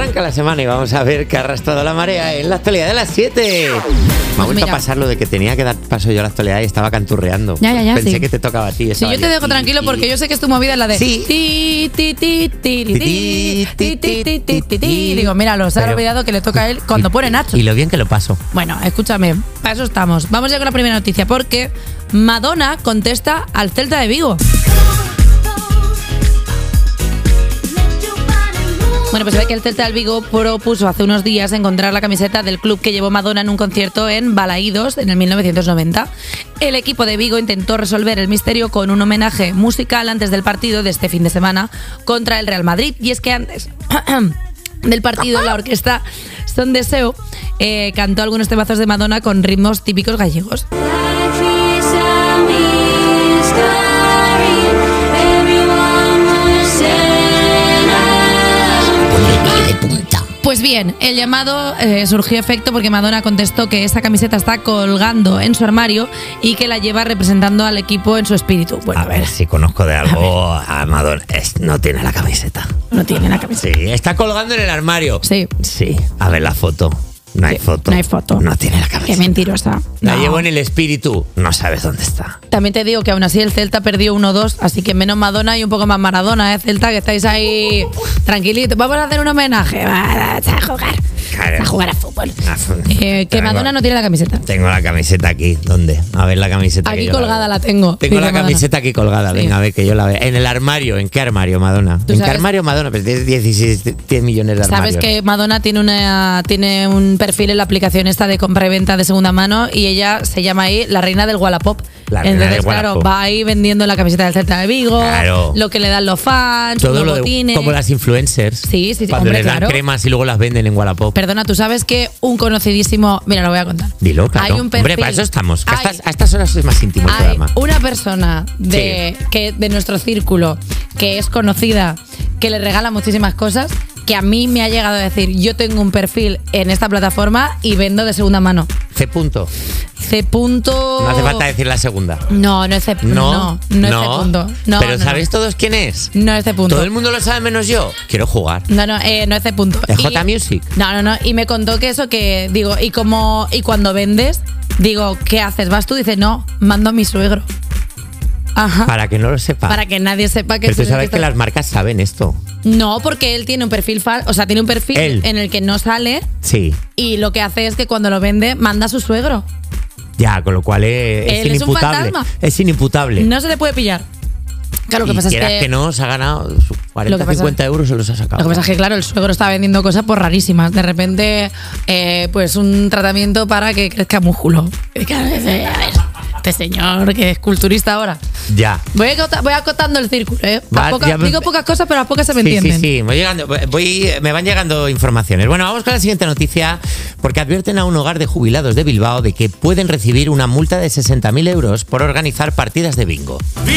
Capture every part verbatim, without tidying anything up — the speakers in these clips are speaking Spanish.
Arranca la semana y vamos a ver qué ha arrastrado la marea en la actualidad de las siete. Me ha Pues vuelto mira. a pasar lo de que tenía que dar paso yo a la actualidad y estaba canturreando. Ya, ya, ya, Pensé sí. que te tocaba a ti. Si estaba yo te dejo ti, tranquilo ti. porque yo sé que es tu movida la de Sí. ti, ti, ti, ti, ti, ti, ti, ti, ti, ti, ti, ti. Digo, míralo, se ha Pero- olvidado que le toca a él cuando Y- pone Nacho. Y lo bien que lo paso. Bueno, escúchame, para eso estamos. Vamos ya con la primera noticia porque Madonna contesta al Celta de Vigo. Bueno, pues se ve que el Celta de Vigo propuso hace unos días encontrar la camiseta del club que llevó Madonna en un concierto en Balaídos en el mil novecientos noventa. El equipo de Vigo intentó resolver el misterio con un homenaje musical antes del partido de este fin de semana contra el Real Madrid. Y es que antes del partido la orquesta Son Deseo eh, cantó algunos temazos de Madonna con ritmos típicos gallegos. Pues bien, el llamado eh, surgió efecto porque Madonna contestó que esa camiseta está colgando en su armario y que la lleva representando al equipo en su espíritu. Bueno, A ver, si conozco de algo a Madonna. Es- no tiene la camiseta. no tiene la camiseta. Sí, está colgando en el armario. Sí. Sí, a ver la foto. No hay Sí, foto. no hay foto. No tiene la camiseta. Qué mentirosa. La No. llevo en el espíritu. No sabes dónde está. También te digo que aún así el Celta perdió uno dos, así que menos Madonna y un poco más Maradona, ¿eh? Celta, que estáis ahí tranquilitos. Vamos a hacer un homenaje. Va, a jugar. Claro. A jugar a fútbol. Ah, fu- Eh, que Tengo- Madonna no tiene la camiseta. Tengo la camiseta aquí. ¿Dónde? A ver la camiseta. que Aquí yo colgada veo. la tengo. Tengo Dice la Madonna. camiseta aquí colgada. Sí. Venga, a ver que yo la veo. En el armario. ¿En qué armario, Madonna? ¿Tú ¿En qué sabes- armario, Madonna? Pues tienes dieciséis, diez millones de armarios. Sabes que Madonna tiene una tiene un perfil en la aplicación esta de compra y venta de segunda mano y ella se llama ahí la reina del Wallapop. La reina Entonces, del claro, Wallapop. va ahí vendiendo la camiseta del Celta de Vigo, Claro. lo que le dan los fans, Todo los lo de, botines. como las influencers. Sí, sí, sí, Cuando hombre, les dan claro. cremas y luego las venden en Wallapop. Perdona, tú sabes que un conocidísimo, mira, lo voy a contar. Dilo, claro. Hay un perfil. Hombre, para eso estamos. Que a Hay- estas, a estas horas es más íntimo el Hay programa. una persona de, que, de nuestro círculo que es conocida, que le regala muchísimas cosas, que a mí me ha llegado a decir, yo tengo un perfil en esta plataforma y vendo de segunda mano. C. Punto. C. Punto... No hace falta decir la segunda. No, no es C. No, No, no, es C. Punto. No, Pero no, ¿sabéis no. todos quién es? No es C. Punto. Todo el mundo lo sabe menos yo. Quiero jugar. No, no, eh, no es C. Punto. ¿De Y- J Music? No, no, no. Y me contó que eso que, digo, y como, y cuando vendes, digo, ¿qué haces? ¿Vas tú? Dices, no, mando a mi suegro. Ajá. Para que no lo sepa. Para que nadie sepa que Pero tú soy el sabes que está- las marcas saben esto. No, porque él tiene un perfil fal- o sea, tiene un perfil Él. en el que no sale Sí. y lo que hace es que cuando lo vende manda a su suegro. Ya, con lo cual es, es Él es un inimputable. fantasma. Es inimputable. No se le puede pillar. Claro, lo que y pasa es quieras que, que no, se ha ganado sus Lo cuarenta, que pasa- cincuenta euros, se los ha sacado. lo que pasa es que, claro, el suegro está vendiendo cosas por rarísimas. De repente, eh, pues un tratamiento para que crezca músculo. Y claro, dice, a ver, este señor que es culturista ahora. Ya. Voy, acota- voy acotando el círculo, ¿eh? A Va, poca- ya me- digo pocas cosas, pero a pocas se me Sí, entienden. sí, sí. Voy llegando, voy, me van llegando informaciones. Bueno, vamos con la siguiente noticia, porque advierten a un hogar de jubilados de Bilbao de que pueden recibir una multa de sesenta mil euros por organizar partidas de bingo.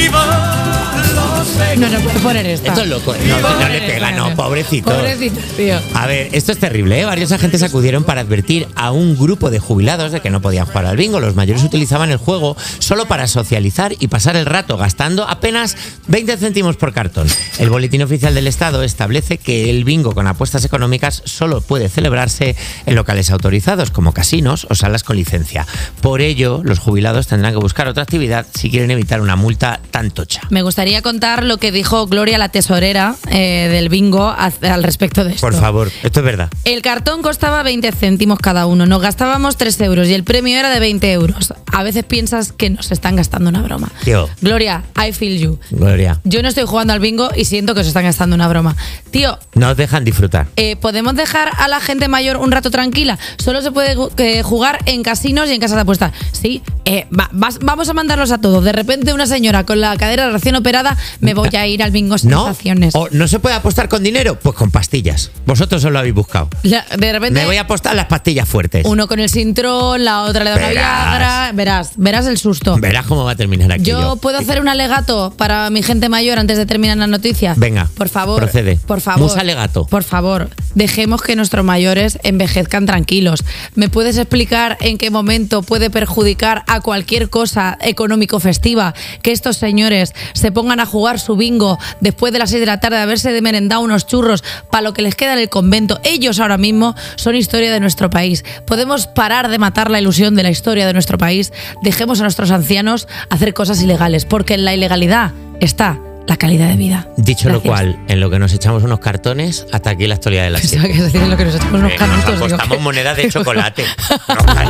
No, no puedo poner esto. Esto es loco. No, no le pega, no, pobrecito. Pobrecito, tío. A ver, esto es terrible, ¿eh? Varios agentes acudieron para advertir a un grupo de jubilados de que no podían jugar al bingo. Los mayores utilizaban el juego solo para socializar y pasar el rato, gastando apenas veinte céntimos por cartón. El Boletín Oficial del Estado establece que el bingo con apuestas económicas solo puede celebrarse en locales autorizados, como casinos o salas con licencia. Por ello, los jubilados tendrán que buscar otra actividad si quieren evitar una multa tan tocha. Me gustaría contar lo que dijo Gloria, la tesorera eh, del bingo, al al respecto de esto. Por favor, esto es verdad. El cartón costaba veinte céntimos cada uno, nos gastábamos tres euros y el premio era de veinte euros. A veces piensas que nos están gastando una broma. Tío. Gloria, I feel you. Gloria, Yo no estoy jugando al bingo y siento que se están gastando una broma. Tío, no os dejan disfrutar. eh, ¿podemos dejar a la gente mayor un rato tranquila? Solo se puede gu- eh, jugar en casinos y en casas de apuestas. Sí, eh, va- vas- vamos a mandarlos a todos. De repente una señora con la cadera recién operada, me voy a ir al bingo ¿No? sensaciones. ¿O no se puede apostar con dinero? Pues con pastillas. Vosotros os lo habéis buscado. La- de repente Me voy a apostar las pastillas fuertes. uno con el Sintrón, la otra le da una Verás. Viagra. Verás, verás el susto. Verás cómo va a terminar aquí. Yo puedo hacer un alegato para mi gente mayor antes de terminar la noticia. Venga, por favor. procede. Por favor. Musa alegato. Por favor. dejemos que nuestros mayores envejezcan tranquilos. ¿Me puedes explicar en qué momento puede perjudicar a cualquier cosa económico-festiva que estos señores se pongan a jugar su bingo después de las seis de la tarde, de haberse merendado unos churros para lo que les queda en el convento? Ellos ahora mismo son historia de nuestro país. Podemos parar de matar la ilusión de la historia de nuestro país. Dejemos a nuestros ancianos hacer cosas ilegales, porque en la ilegalidad está la calidad de vida. Dicho Gracias. lo cual, en lo que nos echamos unos cartones, hasta aquí la actualidad de la Pensaba serie. que es decir, en lo que nos echamos unos Eh, canutos. nos digo, apostamos ¿qué? monedas de chocolate. Nos